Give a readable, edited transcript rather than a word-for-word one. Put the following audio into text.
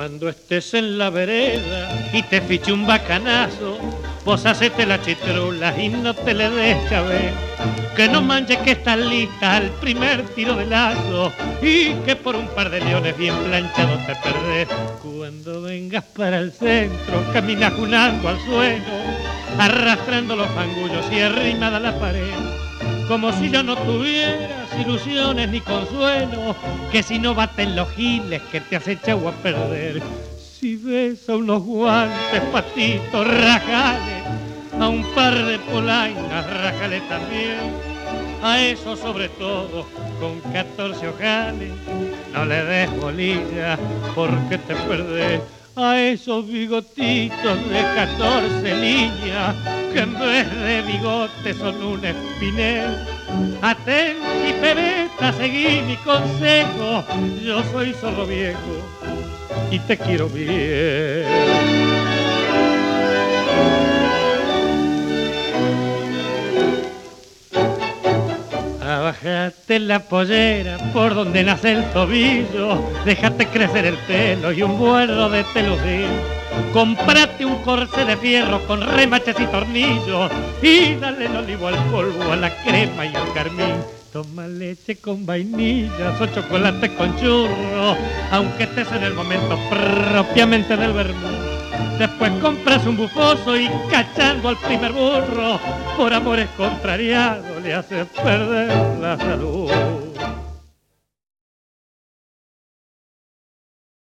Cuando estés en la vereda y te fiche un bacanazo, vos hacete la chitrula y no te le des chavé. Que no manches que estás lista al primer tiro de lazo y que por un par de leones bien planchados te perdés. Cuando vengas para el centro, caminas junando al suelo, arrastrando los fangullos y arrimada a la pared. Como si yo no tuvieras ilusiones ni consuelo, que si no baten los giles que te has echado a perder. Si ves a unos guantes, patitos, rajale, a un par de polainas, rajale también. A eso sobre todo, con 14 ojales, no le des bolilla porque te perdés. A esos bigotitos de 14 líneas, que en vez de bigote son un espinel. Atenti, pebeta, seguí mi consejo, yo soy zorro viejo y te quiero bien. Bájate la pollera por donde nace el tobillo, déjate crecer el pelo y un vuelo de telucín. Comprate un corsé de fierro con remaches y tornillos y dale el olivo al polvo, a la crema y al carmín. Toma leche con vainillas o chocolate con churro, aunque estés en el momento propiamente del vermú. Después compras un bufoso y cachando al primer burro, por amores contrariados le haces perder la salud.